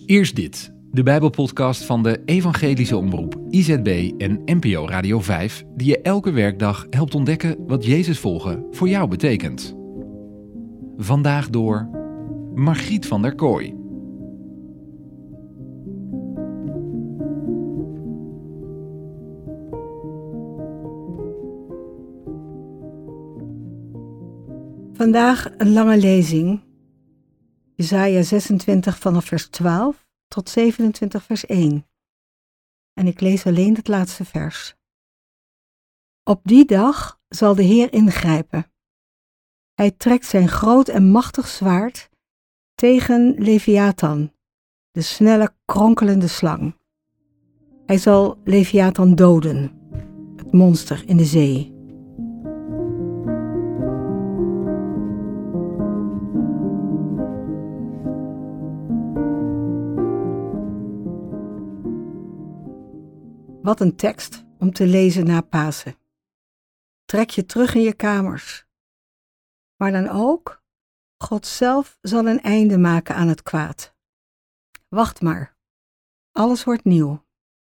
Eerst dit, de Bijbelpodcast van de Evangelische Omroep IZB en NPO Radio 5, die je elke werkdag helpt ontdekken wat Jezus volgen voor jou betekent. Vandaag door Margriet van der Kooi. Vandaag een lange lezing. Jesaja 26 vanaf vers 12 tot 27 vers 1. En ik lees alleen het laatste vers. Op die dag zal de Heer ingrijpen. Hij trekt zijn groot en machtig zwaard tegen Leviathan, de snelle kronkelende slang. Hij zal Leviathan doden, het monster in de zee. Wat een tekst om te lezen na Pasen. Trek je terug in je kamers. Maar dan ook, God zelf zal een einde maken aan het kwaad. Wacht maar, alles wordt nieuw.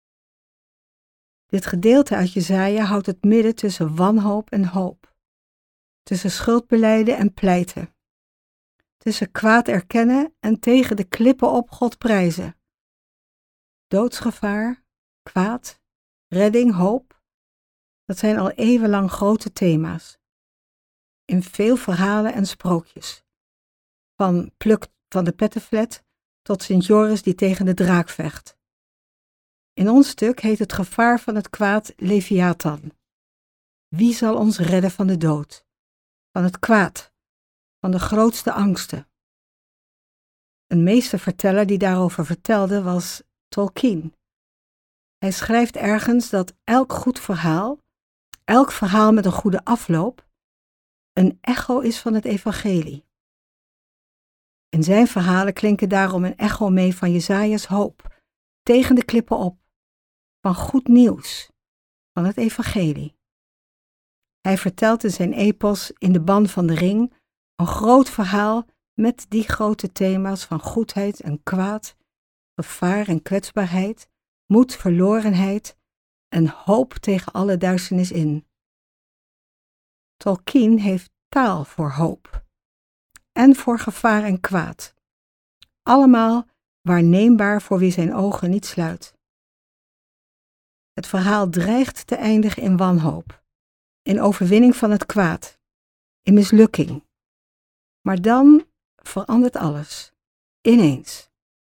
Dit gedeelte uit Jesaja houdt het midden tussen wanhoop en hoop. Tussen schuldbelijden en pleiten. Tussen kwaad erkennen en tegen de klippen op God prijzen. Doodsgevaar, kwaad, redding, hoop, dat zijn al eeuwenlang grote thema's. In veel verhalen en sprookjes. Van Pluk van de Pettenflat tot Sint Joris die tegen de draak vecht. In ons stuk heet het gevaar van het kwaad Leviathan. Wie zal ons redden van de dood? Van het kwaad, van de grootste angsten. Een meesterverteller die daarover vertelde was Tolkien. Hij schrijft ergens dat elk goed verhaal, elk verhaal met een goede afloop, een echo is van het evangelie. In zijn verhalen klinken daarom een echo mee van Jesaja's hoop, tegen de klippen op, van goed nieuws, van het evangelie. Hij vertelt in zijn epos In de Ban van de Ring een groot verhaal met die grote thema's van goedheid en kwaad, gevaar en kwetsbaarheid, moed, verlorenheid en hoop tegen alle duisternis in. Tolkien heeft taal voor hoop en voor gevaar en kwaad. Allemaal waarneembaar voor wie zijn ogen niet sluit. Het verhaal dreigt te eindigen in wanhoop, in overwinning van het kwaad, in mislukking. Maar dan verandert alles, ineens.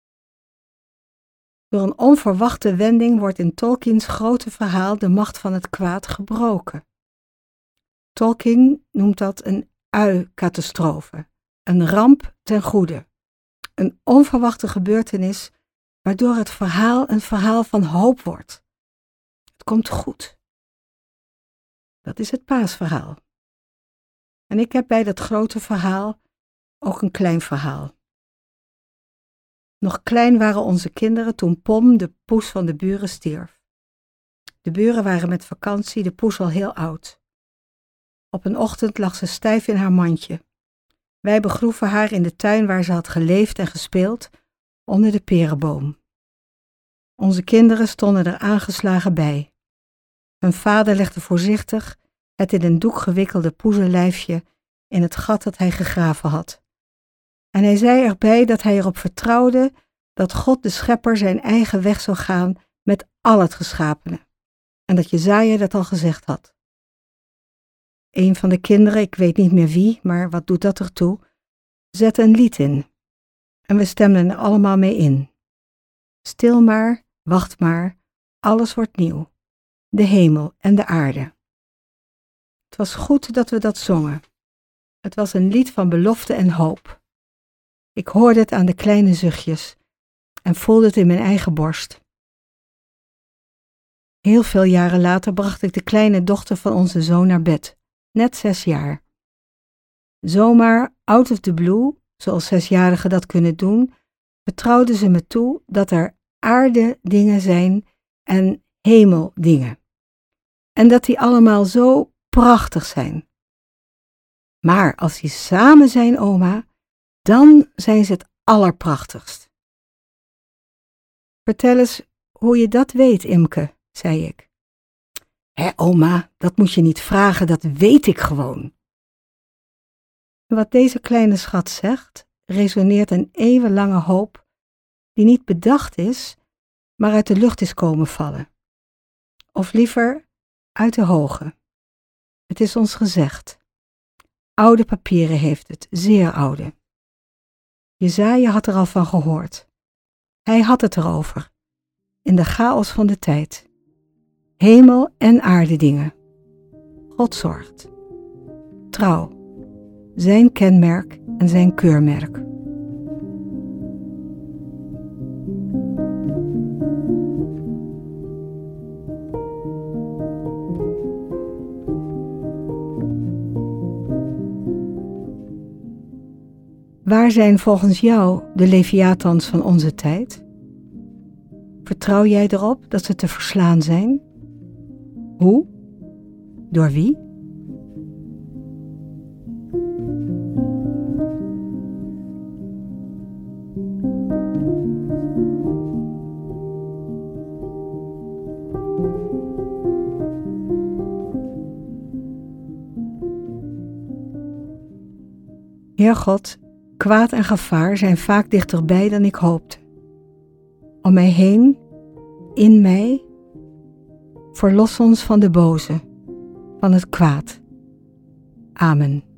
Door een onverwachte wending wordt in Tolkiens grote verhaal de macht van het kwaad gebroken. Tolkien noemt dat een ui-catastrofe, een ramp ten goede, een onverwachte gebeurtenis waardoor het verhaal een verhaal van hoop wordt. Het komt goed. Dat is het paasverhaal. En ik heb bij dat grote verhaal ook een klein verhaal. Nog klein waren onze kinderen toen Pom, de poes van de buren, stierf. De buren waren met vakantie, de poes al heel oud. Op een ochtend lag ze stijf in haar mandje. Wij begroeven haar in de tuin waar ze had geleefd en gespeeld, onder de perenboom. Onze kinderen stonden er aangeslagen bij. Hun vader legde voorzichtig het in een doek gewikkelde poezenlijfje in het gat dat hij gegraven had. En hij zei erbij dat hij erop vertrouwde dat God de schepper zijn eigen weg zou gaan met al het geschapene. En dat Jesaja dat al gezegd had. Een van de kinderen, ik weet niet meer wie, maar wat doet dat ertoe, zette een lied in. En we stemden er allemaal mee in. Stil maar, wacht maar, alles wordt nieuw. De hemel en de aarde. Het was goed dat we dat zongen. Het was een lied van belofte en hoop. Ik hoorde het aan de kleine zuchtjes en voelde het in mijn eigen borst. Heel veel jaren later bracht ik de kleine dochter van onze zoon naar bed, net 6 jaar. Zomaar, out of the blue, zoals 6-jarigen dat kunnen doen, vertrouwde ze me toe dat er aarde-dingen zijn en hemeldingen. En dat die allemaal zo prachtig zijn. Maar als die samen zijn, oma, dan zijn ze het allerprachtigst. Vertel eens hoe je dat weet, Imke, zei ik. Oma, dat moet je niet vragen, dat weet ik gewoon. Wat deze kleine schat zegt, resoneert een eeuwenlange hoop die niet bedacht is, maar uit de lucht is komen vallen. Of liever, uit de hoge. Het is ons gezegd. Oude papieren heeft het, zeer oude. Jesaja had er al van gehoord. Hij had het erover, in de chaos van de tijd. Hemel en aarde dingen. God zorgt. Trouw. Zijn kenmerk en zijn keurmerk. Waar zijn volgens jou de Leviathans van onze tijd? Vertrouw jij erop dat ze te verslaan zijn? Hoe? Door wie? Heer God, kwaad en gevaar zijn vaak dichterbij dan ik hoopte. Om mij heen, in mij, verlos ons van de boze, van het kwaad. Amen.